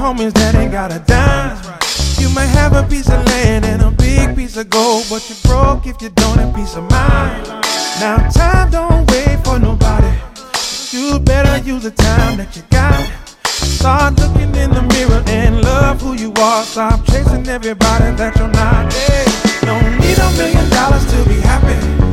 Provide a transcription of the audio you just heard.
homies that ain't got a dime. You might have a piece of land and a big piece of gold, but you're broke if you don't have peace of mind. Now time don't wait for nobody. You better use the time that you got. Start looking in the mirror and love who you are. Stop chasing everybody that you're not. Hey, don't need $1 million to be happy.